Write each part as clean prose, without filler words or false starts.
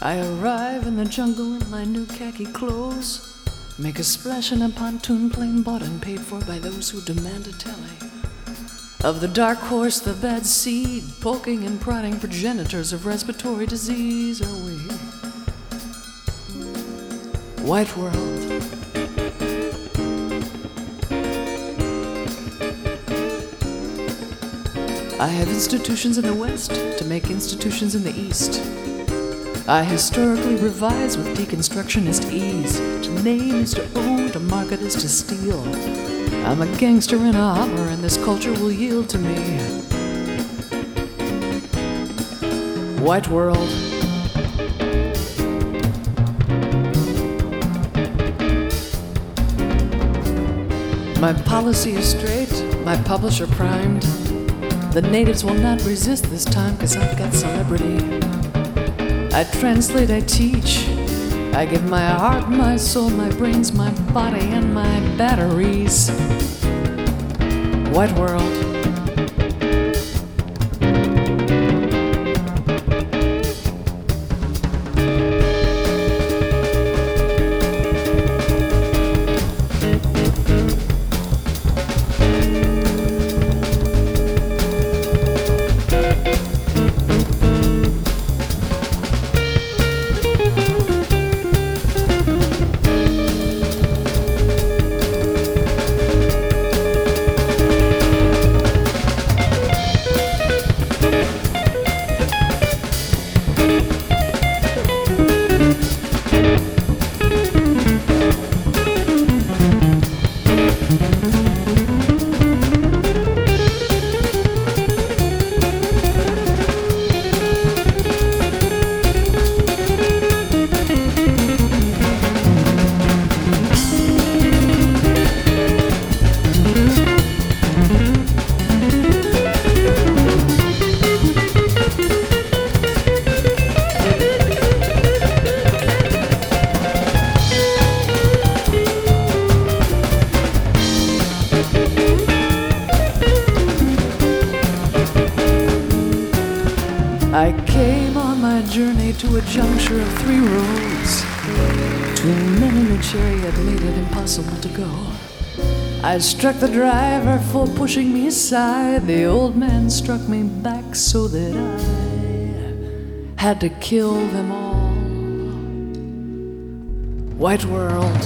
I arrive in the jungle in my new khaki clothes, make a splash in a pontoon plane bought and paid for by those who demand a telly. Of the dark horse, the bad seed, poking and prodding progenitors of respiratory disease are we. White world. I have institutions in the West to make institutions in the East. I historically revise with deconstructionist ease. To name is to own, to market is to steal. I'm a gangster in a Hummer, and this culture will yield to me. White world. My policy is straight, my publisher primed. The natives will not resist this time, 'cause I've got celebrity. I translate, I teach. I give my heart, my soul, my brains, my body, and my batteries. White world. I came on my journey to a juncture of three roads. Two men in a chariot made it impossible to go. I struck the driver for pushing me aside. The old man struck me back so that I had to kill them all. White world.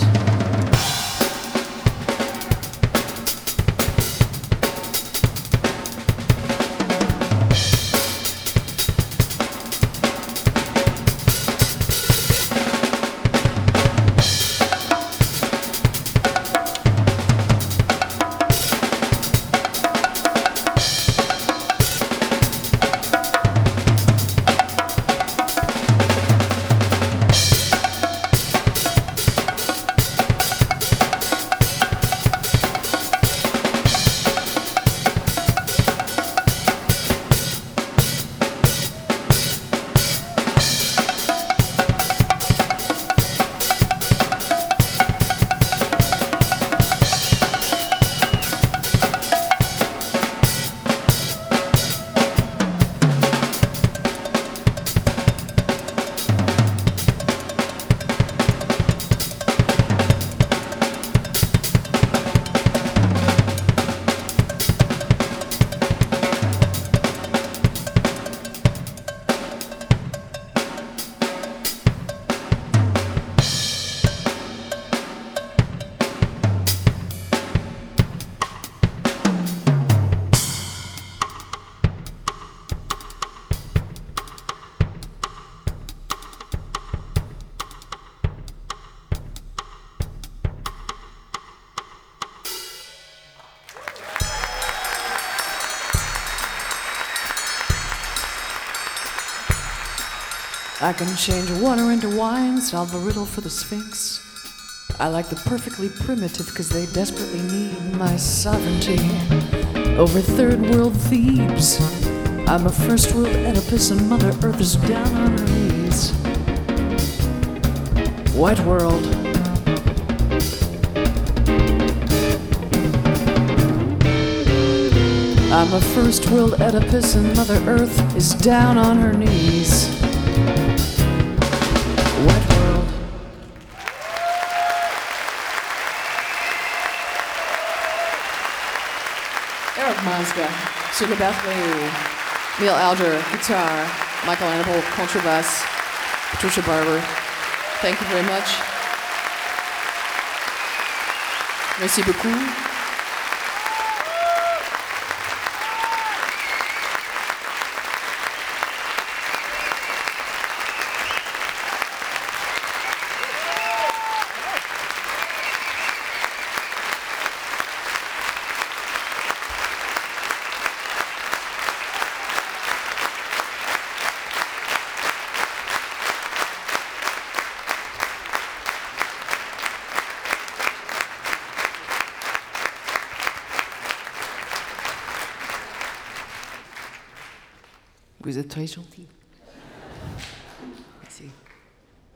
I can change water into wine, solve a riddle for the Sphinx. I like the perfectly primitive, 'cause they desperately need my sovereignty over third world Thebes. I'm a first world Oedipus and Mother Earth is down on her knees. White world. I'm a first world Oedipus and Mother Earth is down on her knees. Eric Mazga sur le batterie, Neil Alger guitar, Michael Annable contrebasse, Patricia Barber. Thank you very much. Merci beaucoup. Vous êtes très gentil.